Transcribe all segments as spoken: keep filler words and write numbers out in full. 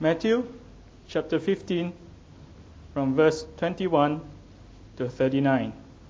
Matthew chapter fifteen, from verse twenty-one to thirty-nine.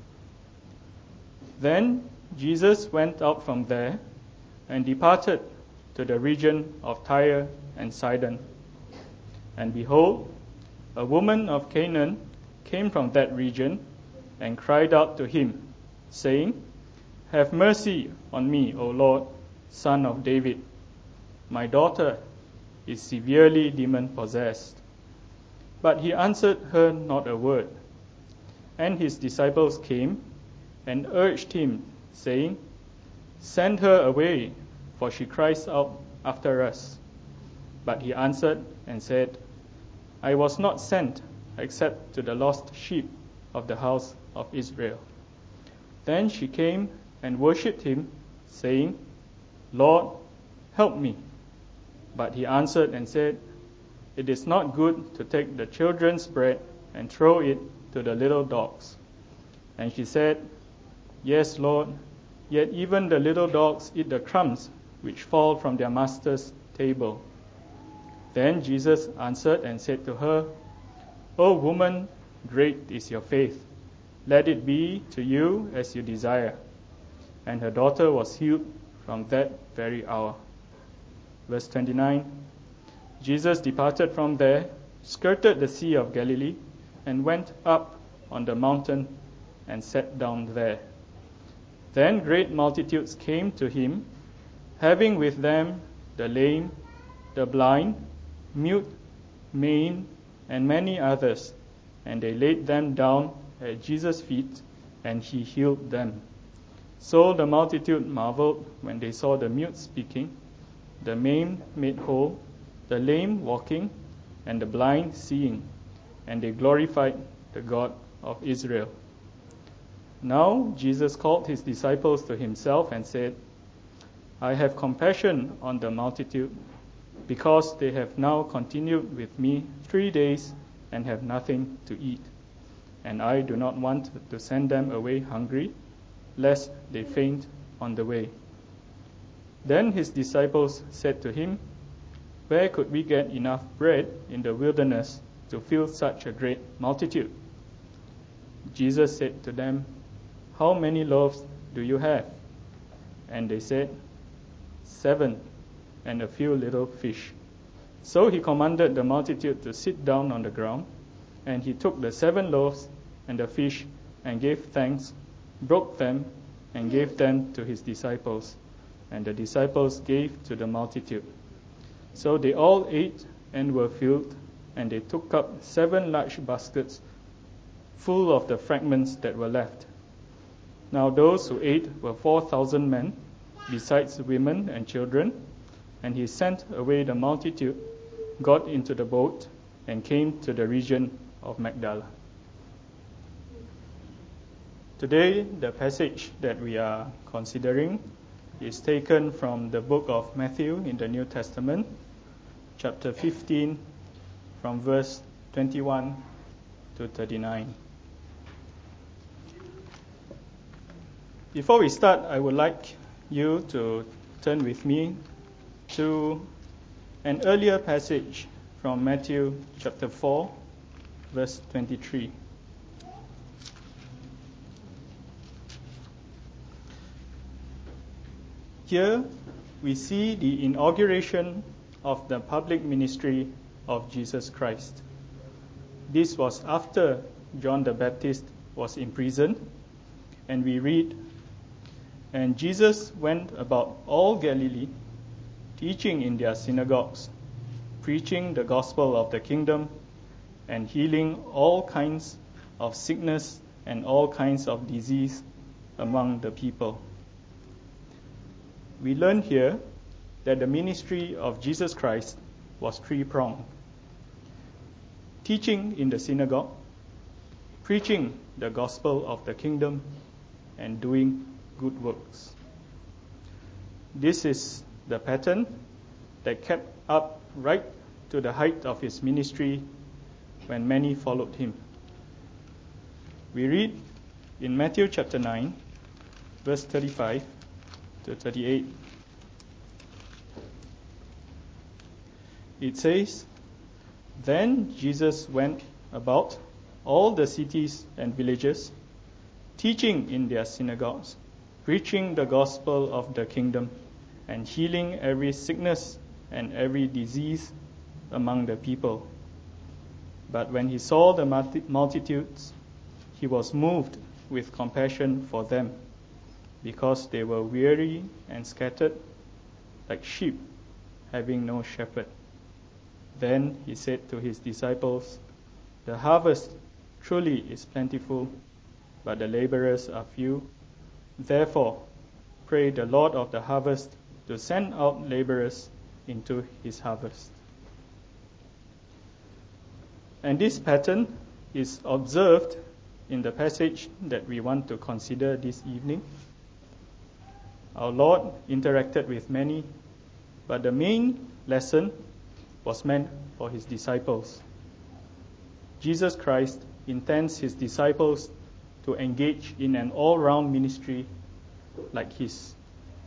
Then Jesus went out from there and departed to the region of Tyre and Sidon. And behold, a woman of Canaan came from that region and cried out to him, saying, Have mercy on me, O Lord, Son of David. My daughter is severely demon-possessed. But he answered her not a word. And his disciples came and urged him, saying, Send her away, for she cries out after us. But he answered and said, I was not sent except to the lost sheep of the house of Israel. Then she came and worshipped him, saying, Lord, help me. But he answered and said, It is not good to take the children's bread and throw it to the little dogs. And she said, Yes, Lord, yet even the little dogs eat the crumbs which fall from their master's table. Then Jesus answered and said to her, O woman, great is your faith. Let it be to you as you desire. And her daughter was healed from that very hour. Verse twenty-nine, Jesus departed from there, skirted the Sea of Galilee, and went up on the mountain and sat down there. Then great multitudes came to him, having with them the lame, the blind, mute, maimed, and many others, and they laid them down at Jesus' feet, and he healed them. So the multitude marveled when they saw the mute speaking, the maimed made whole, the lame walking, and the blind seeing, and they glorified the God of Israel. Now Jesus called his disciples to himself and said, I have compassion on the multitude, because they have now continued with me three days and have nothing to eat. And I do not want to send them away hungry, lest they faint on the way. Then his disciples said to him, Where could we get enough bread in the wilderness to fill such a great multitude? Jesus said to them, How many loaves do you have? And they said, Seven, and a few little fish. So he commanded the multitude to sit down on the ground, and he took the seven loaves and the fish and gave thanks, broke them, and gave them to his disciples. And the disciples gave to the multitude. So they all ate and were filled, and they took up seven large baskets full of the fragments that were left. Now those who ate were four thousand men, besides women and children. And he sent away the multitude, got into the boat, and came to the region of Magdala. Today, the passage that we are considering is taken from the book of Matthew in the New Testament, chapter fifteen, from verse twenty-one to thirty-nine. Before we start, I would like you to turn with me to an earlier passage from Matthew chapter four, verse twenty-three. Here we see the inauguration of the public ministry of Jesus Christ. This was after John the Baptist was imprisoned, and we read, And Jesus went about all Galilee, teaching in their synagogues, preaching the gospel of the kingdom, and healing all kinds of sickness and all kinds of disease among the people. We learn here that the ministry of Jesus Christ was three-pronged. Teaching in the synagogue, preaching the gospel of the kingdom, and doing good works. This is the pattern that kept up right to the height of his ministry when many followed him. We read in Matthew chapter nine, verse thirty-five to thirty-eight. It says, Then Jesus went about all the cities and villages, teaching in their synagogues, preaching the gospel of the kingdom, and healing every sickness and every disease among the people. But when he saw the multitudes, he was moved with compassion for them, because they were weary and scattered, like sheep having no shepherd. Then he said to his disciples, "The harvest truly is plentiful, but the laborers are few. Therefore, pray the Lord of the harvest to send out laborers into his harvest." And this pattern is observed in the passage that we want to consider this evening. Our Lord interacted with many, but the main lesson was meant for his disciples. Jesus Christ intends his disciples to engage in an all-round ministry like his.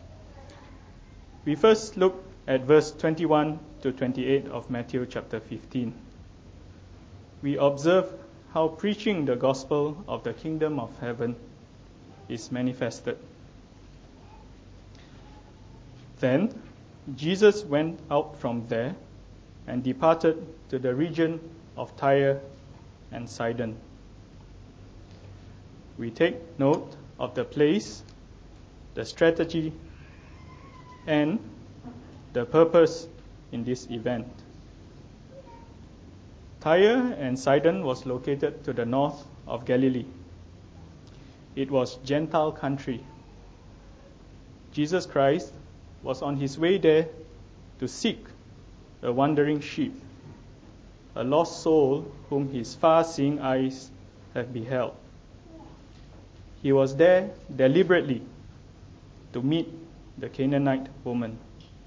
We first look at verse twenty-one to twenty-eight of Matthew chapter fifteen. We observe how preaching the gospel of the kingdom of heaven is manifested. Then Jesus went out from there and departed to the region of Tyre and Sidon. We take note of the place, the strategy, and the purpose in this event. Tyre and Sidon was located to the north of Galilee. It was Gentile country. Jesus Christ was on his way there to seek a wandering sheep, a lost soul whom his far-seeing eyes have beheld. He was there deliberately to meet the Canaanite woman.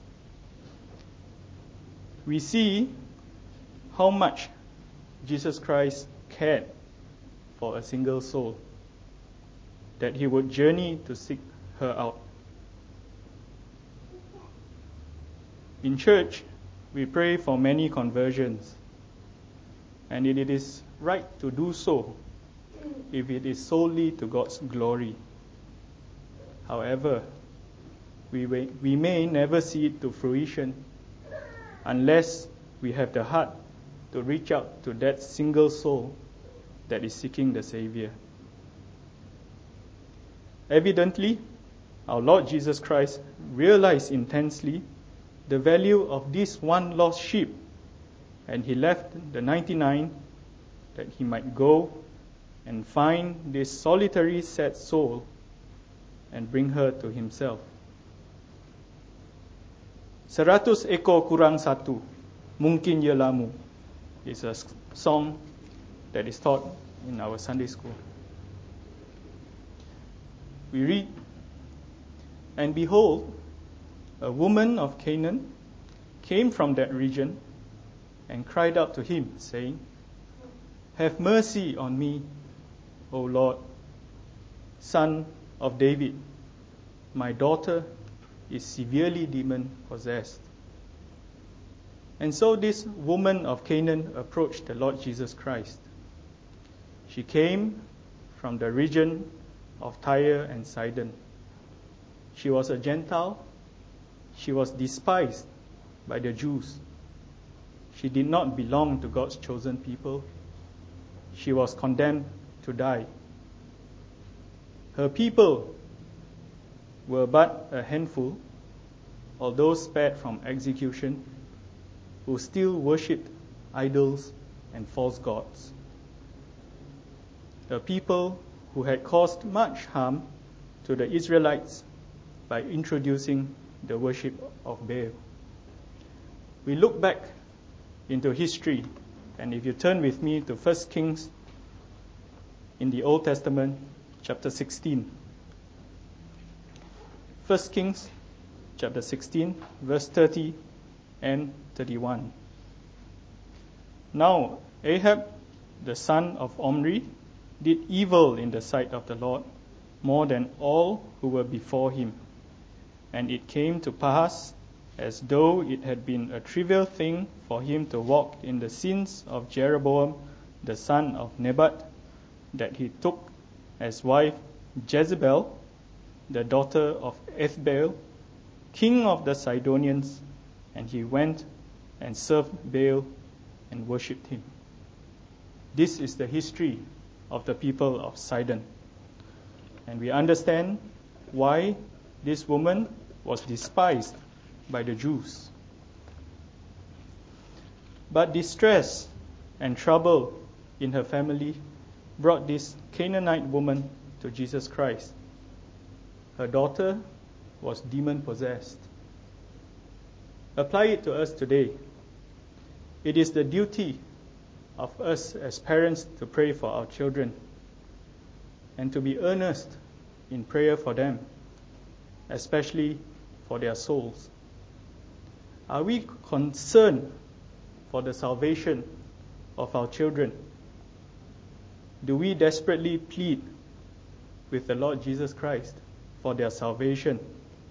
We see how much Jesus Christ cared for a single soul, that he would journey to seek her out. In church, we pray for many conversions, and it is right to do so if it is solely to God's glory. However, we may, we may never see it to fruition unless we have the heart to reach out to that single soul that is seeking the Savior. Evidently, our Lord Jesus Christ realized intensely the value of this one lost sheep, and he left the ninety-nine that he might go and find this solitary sad soul and bring her to himself. Seratus ekor kurang satu, mungkin ia lamu, is a song that is taught in our Sunday school. We read, "And behold, a woman of Canaan came from that region and cried out to him, saying, 'Have mercy on me, O Lord, Son of David. My daughter is severely demon-possessed.' And so this woman of Canaan approached the Lord Jesus Christ. She came from the region of Tyre and Sidon. She was a Gentile. She was despised by the Jews. She did not belong to God's chosen people. She was condemned to die. Her people were but a handful, although spared from execution, who still worshipped idols and false gods. A people who had caused much harm to the Israelites by introducing the worship of Baal. We look back into history, and if you turn with me to First Kings in the Old Testament, chapter sixteen. First Kings, chapter sixteen, verse thirty and thirty-one. "Now Ahab, the son of Omri, did evil in the sight of the Lord, more than all who were before him. And it came to pass, as though it had been a trivial thing for him to walk in the sins of Jeroboam, the son of Nebat, that he took as wife Jezebel, the daughter of Ethbaal, king of the Sidonians, and he went and served Baal and worshipped him. This is the history of the people of Sidon. And we understand why this woman was despised by the Jews. But distress and trouble in her family brought this Canaanite woman to Jesus Christ. Her daughter was demon-possessed. Apply it to us today. It is the duty of us as parents to pray for our children and to be earnest in prayer for them, especially for their souls. Are we concerned for the salvation of our children? Do we desperately plead with the Lord Jesus Christ for their salvation?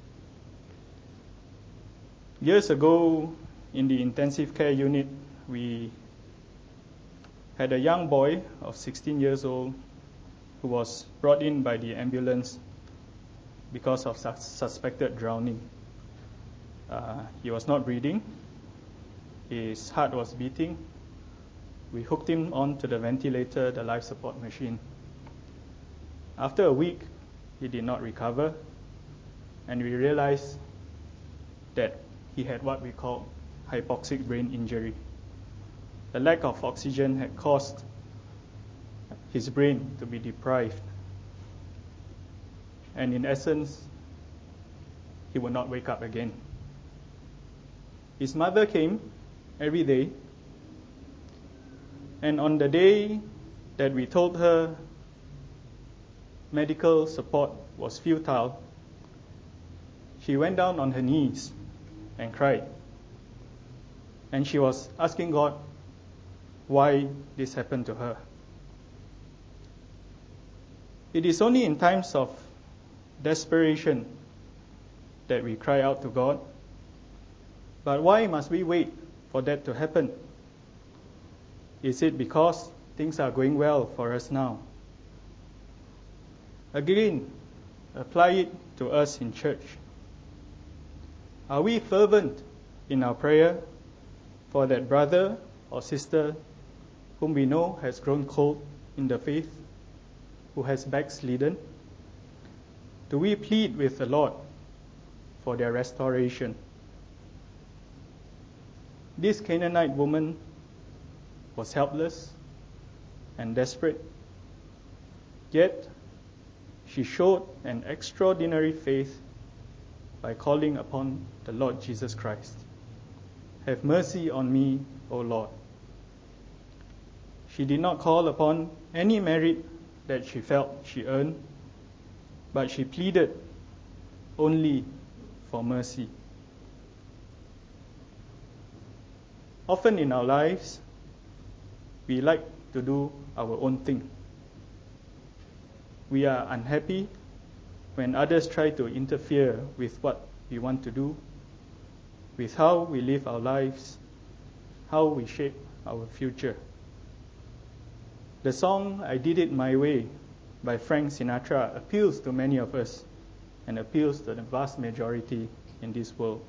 Years ago, in the intensive care unit, we had a young boy of sixteen years old who was brought in by the ambulance because of sus- suspected drowning. Uh, he was not breathing. His heart was beating. We hooked him onto the ventilator, the life support machine. After a week, he did not recover, and we realized that he had what we call hypoxic brain injury. The lack of oxygen had caused his brain to be deprived. And in essence, he would not wake up again. His mother came every day, and on the day that we told her medical support was futile, she went down on her knees and cried. And she was asking God why this happened to her. It is only in times of desperation that we cry out to God. But why must we wait for that to happen? Is it because things are going well for us now? Again, apply it to us in church. Are we fervent in our prayer for that brother or sister whom we know has grown cold in the faith, who has backslidden? Do we plead with the Lord for their restoration? This Canaanite woman was helpless and desperate, yet she showed an extraordinary faith by calling upon the Lord Jesus Christ. Have mercy on me, O Lord. She did not call upon any merit that she felt she earned, but she pleaded only for mercy. Often in our lives, we like to do our own thing. We are unhappy when others try to interfere with what we want to do, with how we live our lives, how we shape our future. The song I Did It My Way by Frank Sinatra appeals to many of us and appeals to the vast majority in this world.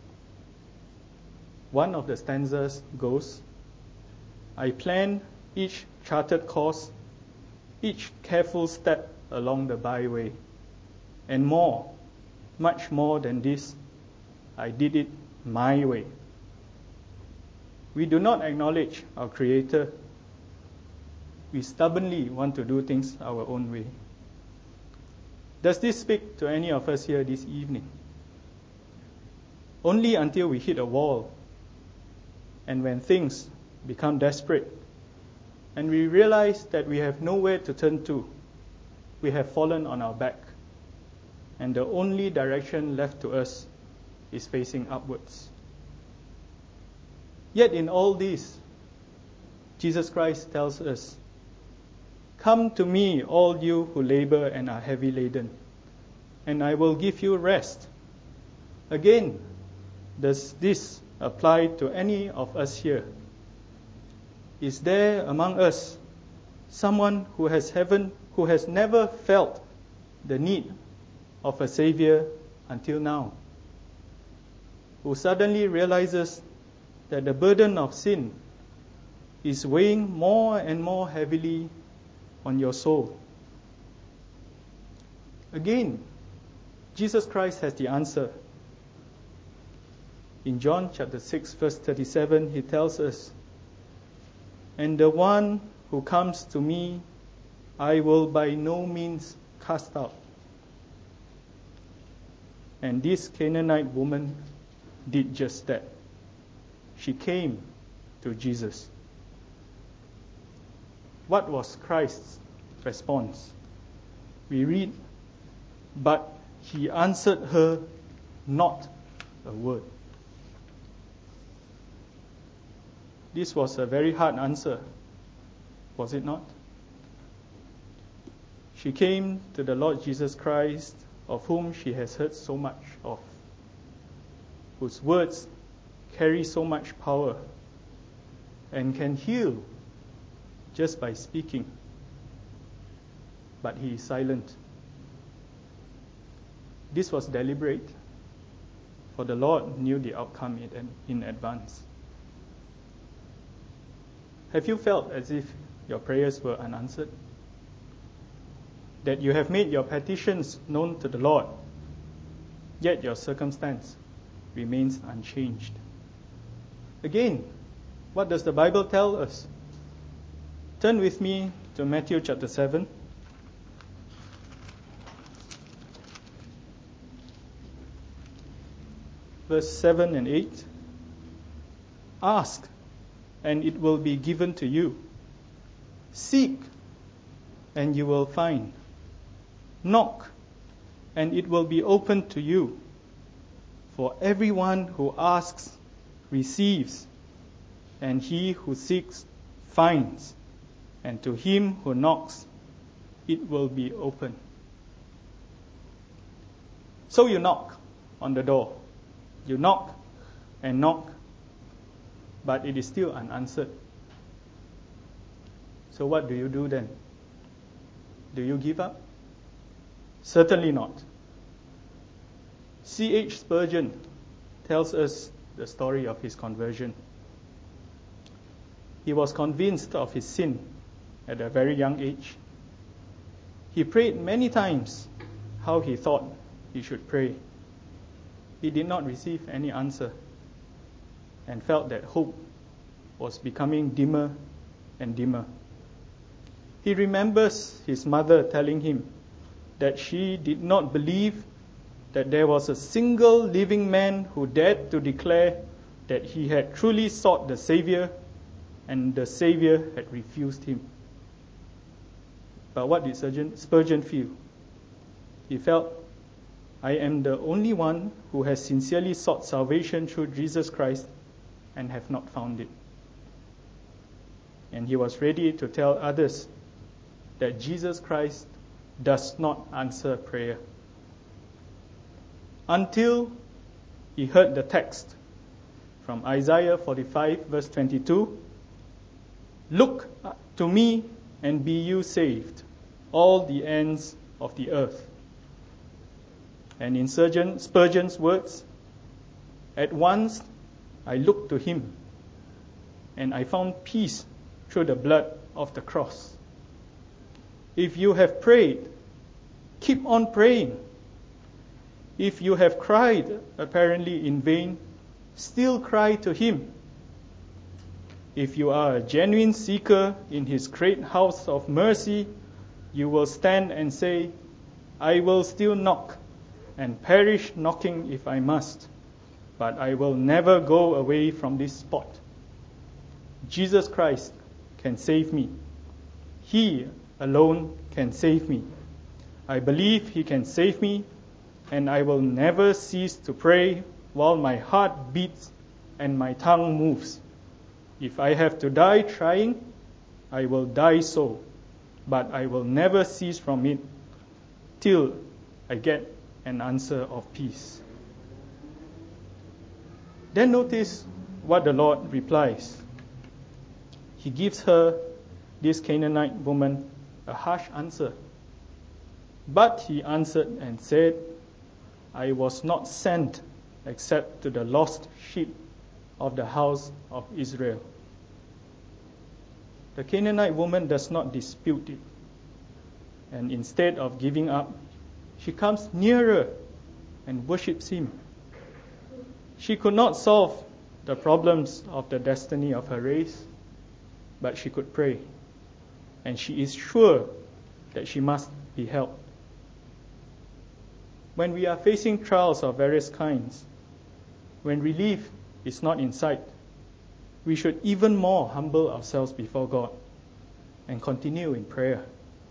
One of the stanzas goes, I planned each charted course, each careful step along the byway, and more, much more than this, I did it my way. We do not acknowledge our Creator. We stubbornly want to do things our own way. Does this speak to any of us here this evening? Only until we hit a wall, and when things become desperate, and we realize that we have nowhere to turn to, we have fallen on our back, and the only direction left to us is facing upwards. Yet in all this, Jesus Christ tells us, come to me, all you who labor and are heavy laden, and I will give you rest. Again, Does this apply to any of us here? Is there among us someone who has heaven, who has never felt the need of a Savior until now? Who suddenly realizes that the burden of sin is weighing more and more heavily on your soul? Again, Jesus Christ has the answer. In John chapter six, verse thirty-seven, he tells us, "And the one who comes to me, I will by no means cast out." And this Canaanite woman did just that. She came to Jesus. What was Christ's response? We read, "But he answered her not a word." This was a very hard answer, was it not? She came to the Lord Jesus Christ, of whom she has heard so much of, whose words carry so much power and can heal just by speaking. But he is silent. This was deliberate, for the Lord knew the outcome in advance. Have you felt as if your prayers were unanswered? That you have made your petitions known to the Lord, yet your circumstance remains unchanged? Again, what does the Bible tell us? Turn with me to Matthew chapter seven. Verse seven and eight. "Ask, and it will be given to you. Seek, and you will find. Knock, and it will be opened to you. For everyone who asks receives, and he who seeks finds, and to him who knocks it will be opened." So you knock on the door. You knock and knock, but it is still unanswered. So what do you do then? Do you give up? Certainly not. C H Spurgeon tells us the story of his conversion. He was convinced of his sin at a very young age. He prayed many times how he thought he should pray. He did not receive any answer and felt that hope was becoming dimmer and dimmer. He remembers his mother telling him that she did not believe that there was a single living man who dared to declare that he had truly sought the Savior and the Savior had refused him. But what did Spurgeon feel? He felt, "I am the only one who has sincerely sought salvation through Jesus Christ and have not found it." And he was ready to tell others that Jesus Christ does not answer prayer. Until he heard the text from Isaiah forty-five, verse twenty-two, "Look to me and be you saved, all the ends of the earth." And in Spurgeon's words, "At once I looked to him, and I found peace through the blood of the cross." If you have prayed, keep on praying. If you have cried, apparently in vain, still cry to him. If you are a genuine seeker in his great house of mercy, you will stand and say, "I will still knock, and perish knocking if I must, but I will never go away from this spot. Jesus Christ can save me. He alone can save me. I believe he can save me, and I will never cease to pray while my heart beats and my tongue moves. If I have to die trying, I will die so, but I will never cease from it till I get an answer of peace." Then notice what the Lord replies. He gives her, this Canaanite woman, a harsh answer. But he answered and said, I was not sent except to the lost sheep of the house of Israel. The Canaanite woman does not dispute it. And instead of giving up, she comes nearer and worships him. She could not solve the problems of the destiny of her race, but she could pray. And she is sure that she must be helped. When we are facing trials of various kinds, when relief is not in sight, we should even more humble ourselves before God and continue in prayer.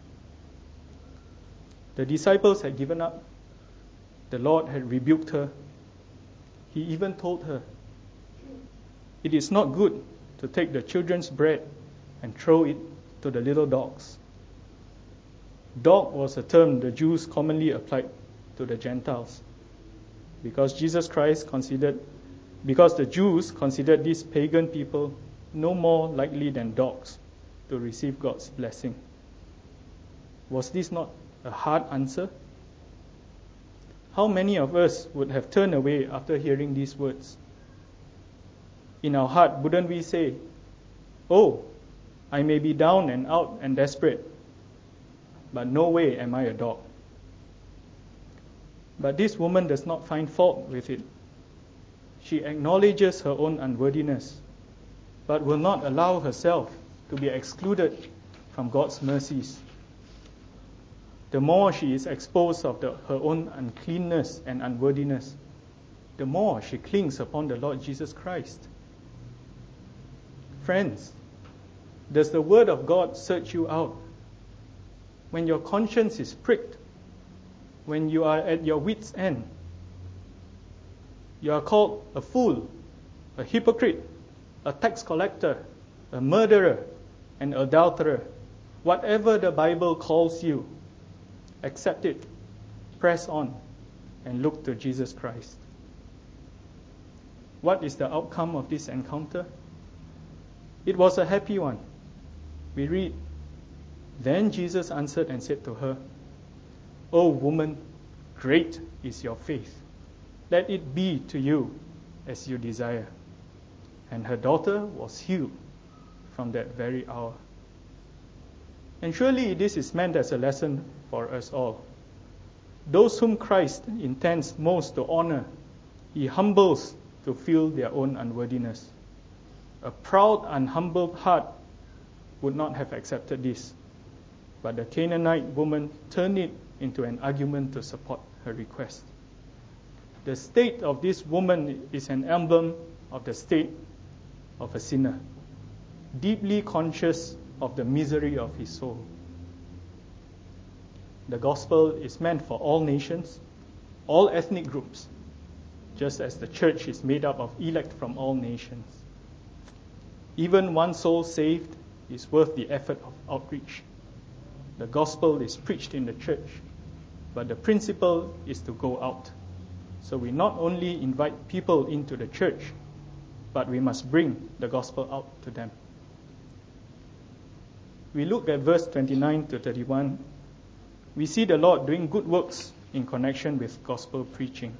The disciples had given up. The Lord had rebuked her. He even told her, it is not good to take the children's bread and throw it to the little dogs. Dog was a term the Jews commonly applied to the Gentiles, because Jesus Christ considered, because the Jews considered these pagan people no more likely than dogs to receive God's blessing. Was this not a hard answer? How many of us would have turned away after hearing these words? In our heart, wouldn't we say, oh, I may be down and out and desperate, but no way am I a dog. But this woman does not find fault with it. She acknowledges her own unworthiness, but will not allow herself to be excluded from God's mercies. The more she is exposed of the, her own uncleanness and unworthiness, the more she clings upon the Lord Jesus Christ. Friends, does the Word of God search you out? When your conscience is pricked, when you are at your wit's end, you are called a fool, a hypocrite, a tax collector, a murderer, an adulterer. Whatever the Bible calls you, accept it, press on, and look to Jesus Christ. What is the outcome of this encounter? It was a happy one. We read, then Jesus answered and said to her, O woman, great is your faith. Let it be to you as you desire. And her daughter was healed from that very hour. And surely this is meant as a lesson for us all. Those whom Christ intends most to honor, he humbles to feel their own unworthiness. A proud and humbled heart would not have accepted this. But the Canaanite woman turned it into an argument to support her request. The state of this woman is an emblem of the state of a sinner, deeply conscious of the misery of his soul. The gospel is meant for all nations, all ethnic groups, just as the church is made up of elect from all nations. Even one soul saved is worth the effort of outreach. The gospel is preached in the church, but the principle is to go out. So we not only invite people into the church, but we must bring the gospel out to them. We look at verse twenty-nine to thirty-one. We see the Lord doing good works in connection with gospel preaching.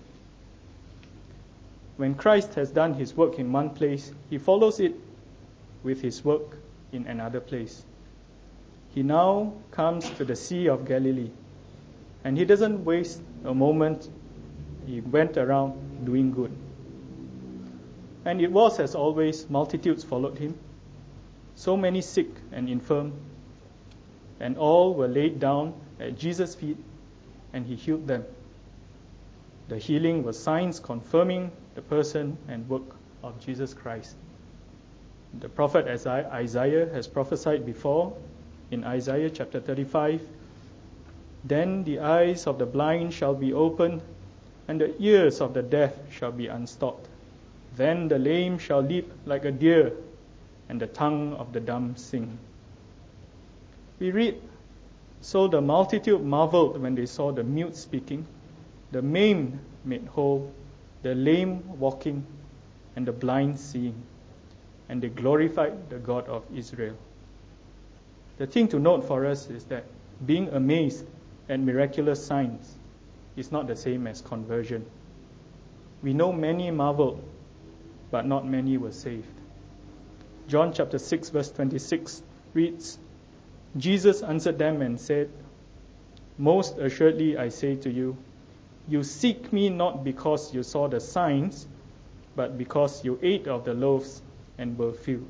When Christ has done his work in one place, he follows it with his work in another place. He now comes to the Sea of Galilee, and he doesn't waste a moment. He went around doing good. And it was, as always, multitudes followed him, so many sick and infirm, and all were laid down at Jesus' feet, and he healed them. The healing was signs confirming the person and work of Jesus Christ. The prophet Isaiah has prophesied before in Isaiah chapter thirty-five, then the eyes of the blind shall be opened, and the ears of the deaf shall be unstopped. Then the lame shall leap like a deer, and the tongue of the dumb sing. We read, so the multitude marveled when they saw the mute speaking, the maimed made whole, the lame walking, and the blind seeing, and they glorified the God of Israel. The thing to note for us is that being amazed at miraculous signs is not the same as conversion. We know many marveled, but not many were saved. John chapter six verse twenty-six reads, Jesus answered them and said, Most assuredly I say to you, you seek me not because you saw the signs, but because you ate of the loaves and were filled.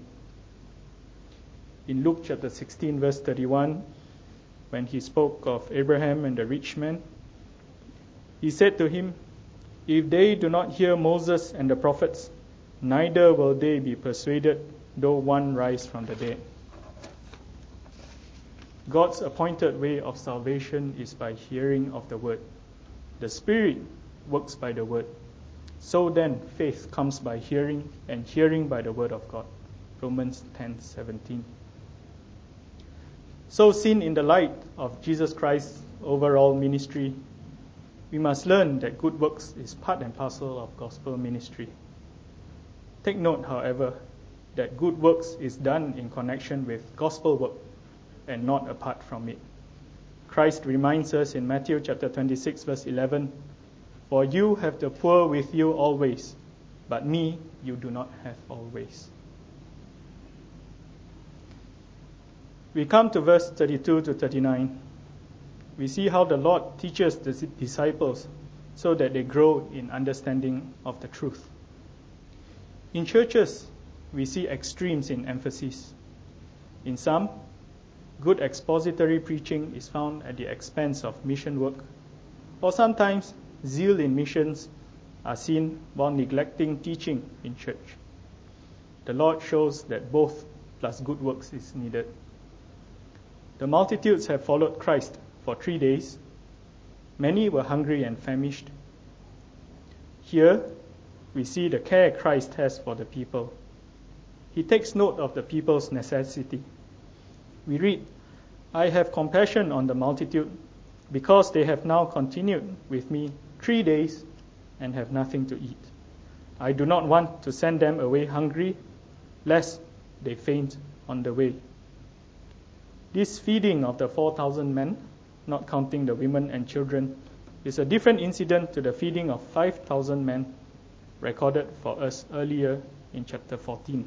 In Luke chapter sixteen verse thirty-one, when he spoke of Abraham and the rich man, he said to him, If they do not hear Moses and the prophets, neither will they be persuaded, though one rise from the dead. God's appointed way of salvation is by hearing of the word. The Spirit works by the word. So then, faith comes by hearing, and hearing by the word of God. Romans ten seventeen. So seen in the light of Jesus Christ's overall ministry, we must learn that good works is part and parcel of gospel ministry. Take note, however, that good works is done in connection with gospel work and not apart from it. Christ reminds us in Matthew chapter twenty-six verse eleven, For you have the poor with you always, but me you do not have always. We come to verse thirty-two to thirty-nine. We see how the Lord teaches the disciples so that they grow in understanding of the truth. In churches, we see extremes in emphasis. In some, good expository preaching is found at the expense of mission work, or sometimes zeal in missions are seen while neglecting teaching in church. The Lord shows that both plus good works is needed. The multitudes have followed Christ for three days. Many were hungry and famished. Here, we see the care Christ has for the people. He takes note of the people's necessity. We read, I have compassion on the multitude, because they have now continued with me three days and have nothing to eat. I do not want to send them away hungry, lest they faint on the way. This feeding of the four thousand men, not counting the women and children, is a different incident to the feeding of five thousand men recorded for us earlier in chapter fourteen.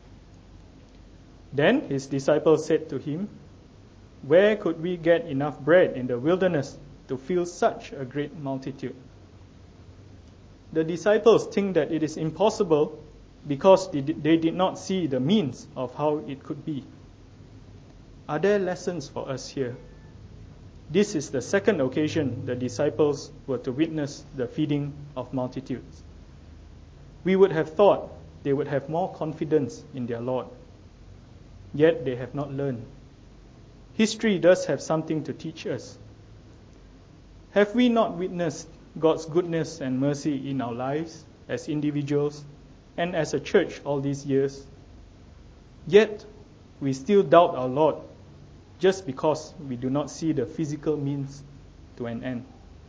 Then his disciples said to him, Where could we get enough bread in the wilderness to fill such a great multitude? The disciples think that it is impossible because they did not see the means of how it could be. Are there lessons for us here? This is the second occasion the disciples were to witness the feeding of multitudes. We would have thought they would have more confidence in their Lord. Yet they have not learned. History does have something to teach us. Have we not witnessed God's goodness and mercy in our lives as individuals and as a church all these years? Yet we still doubt our Lord just because we do not see the physical means to an end.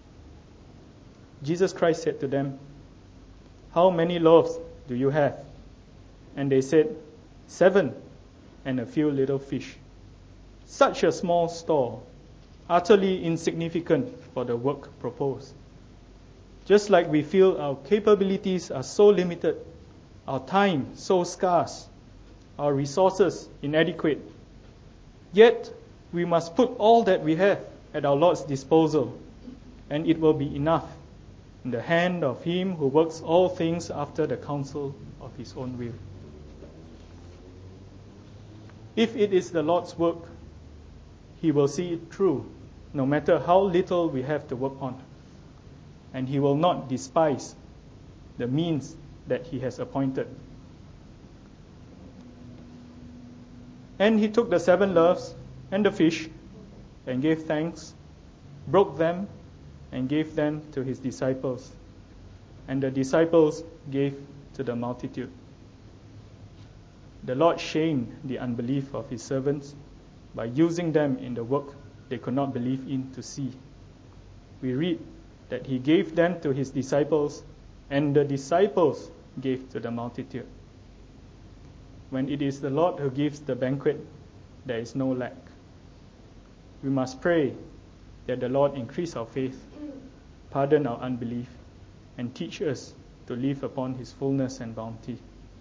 Jesus Christ said to them, How many loaves do you have? And they said, Seven, and a few little fish. Such a small store, utterly insignificant for the work proposed. Just like we feel our capabilities are so limited, our time so scarce, our resources inadequate, yet we must put all that we have at our Lord's disposal, and it will be enough in the hand of Him who works all things after the counsel of His own will. If it is the Lord's work, He will see it through, no matter how little we have to work on. And He will not despise the means that He has appointed. And He took the seven loaves and the fish, and gave thanks, broke them, and gave them to His disciples. And the disciples gave to the multitude. The Lord shamed the unbelief of His servants by using them in the work they could not believe in to see. We read that He gave them to His disciples, and the disciples gave to the multitude. When it is the Lord who gives the banquet, there is no lack. We must pray that the Lord increase our faith, pardon our unbelief, and teach us to live upon His fullness and bounty.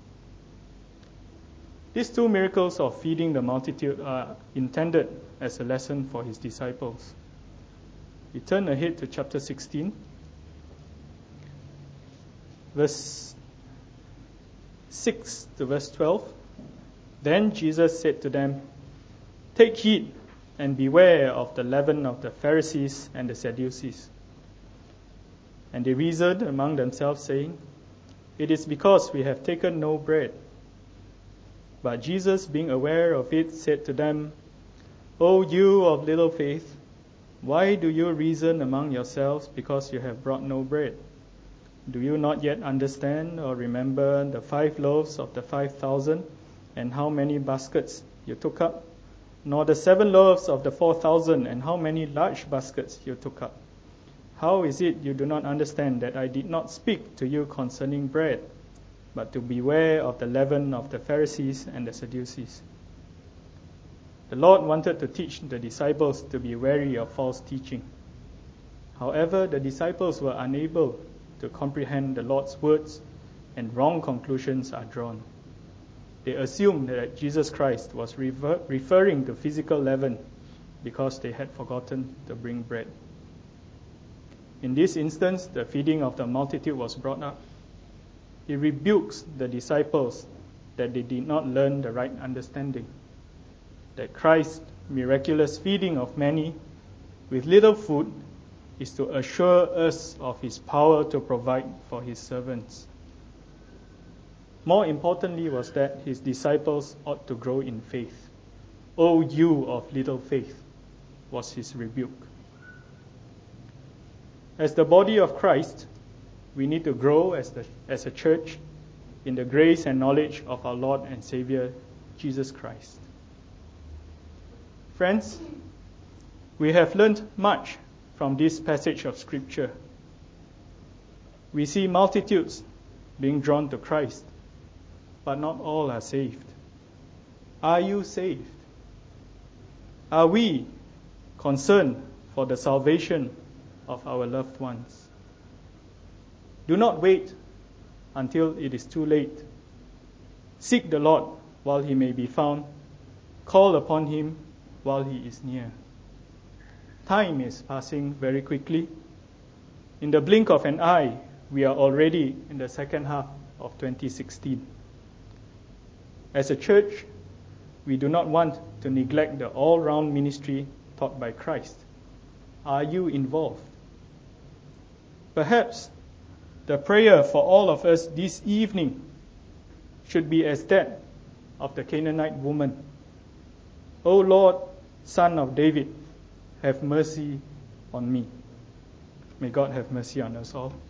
These two miracles of feeding the multitude are intended as a lesson for His disciples. We turn ahead to chapter sixteen, verse six to verse twelve. Then Jesus said to them, "Take heed and beware of the leaven of the Pharisees and the Sadducees." And they reasoned among themselves, saying, "It is because we have taken no bread." But Jesus, being aware of it, said to them, "O you of little faith, why do you reason among yourselves because you have brought no bread? Do you not yet understand or remember the five loaves of the five thousand, and how many baskets you took up? Nor the seven loaves of the four thousand, and how many large baskets you took up? How is it you do not understand that I did not speak to you concerning bread, but to beware of the leaven of the Pharisees and the Sadducees?" The Lord wanted to teach the disciples to be wary of false teaching. However, the disciples were unable to comprehend the Lord's words, and wrong conclusions are drawn. They assumed that Jesus Christ was refer- referring to physical leaven because they had forgotten to bring bread. In this instance, the feeding of the multitude was brought up. He rebukes the disciples that they did not learn the right understanding, that Christ's miraculous feeding of many with little food is to assure us of His power to provide for His servants. More importantly was that His disciples ought to grow in faith. "O you of little faith," was His rebuke. As the body of Christ, we need to grow as, the, as a church in the grace and knowledge of our Lord and Savior, Jesus Christ. Friends, we have learned much from this passage of Scripture. We see multitudes being drawn to Christ, but not all are saved. Are you saved? Are we concerned for the salvation of our loved ones? Do not wait until it is too late. Seek the Lord while He may be found. Call upon Him while He is near. Time is passing very quickly. In the blink of an eye, we are already in the second half of twenty sixteen. As a church, we do not want to neglect the all-round ministry taught by Christ. Are you involved? Perhaps the prayer for all of us this evening should be as that of the Canaanite woman. "O Lord, Son of David, have mercy on me." May God have mercy on us all.